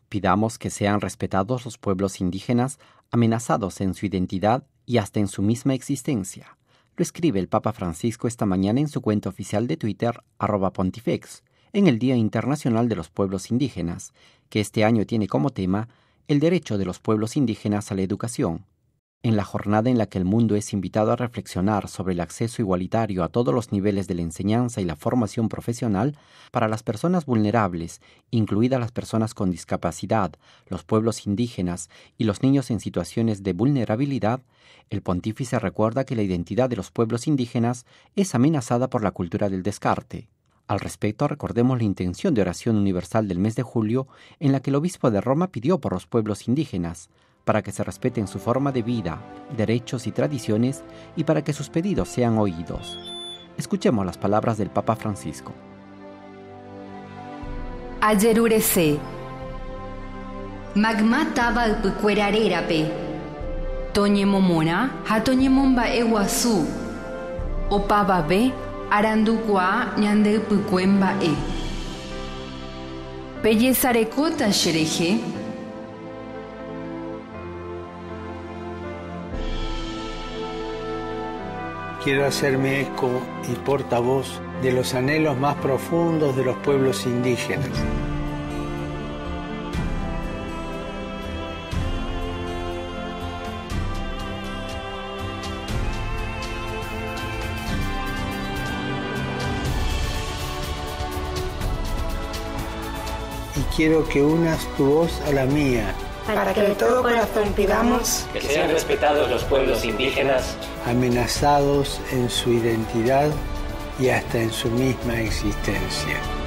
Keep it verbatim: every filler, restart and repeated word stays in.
Pidamos que sean respetados los pueblos indígenas, amenazados en su identidad y hasta en su misma existencia. Lo escribe el Papa Francisco esta mañana en su cuenta oficial de Twitter, arroba Pontifex, en el Día Internacional de los Pueblos Indígenas, que este año tiene como tema el derecho de los pueblos indígenas a la educación. En la jornada en la que el mundo es invitado a reflexionar sobre el acceso igualitario a todos los niveles de la enseñanza y la formación profesional para las personas vulnerables, incluidas las personas con discapacidad, los pueblos indígenas y los niños en situaciones de vulnerabilidad, el pontífice recuerda que la identidad de los pueblos indígenas es amenazada por la cultura del descarte. Al respecto, recordemos la intención de oración universal del mes de julio, en la que el obispo de Roma pidió por los pueblos indígenas, para que se respeten su forma de vida, derechos y tradiciones, y para que sus pedidos sean oídos. Escuchemos las palabras del Papa Francisco. Ayerurese. Magma taba pucuerarerape. Toñemomona, hatoñemomba eguazú. Opababe, arandukua ñande pucuemba e. Pellezarecota xereje. Quiero hacerme eco y portavoz de los anhelos más profundos de los pueblos indígenas. Y quiero que unas tu voz a la mía, para que de todo corazón pidamos que sean respetados los pueblos indígenas, amenazados en su identidad y hasta en su misma existencia.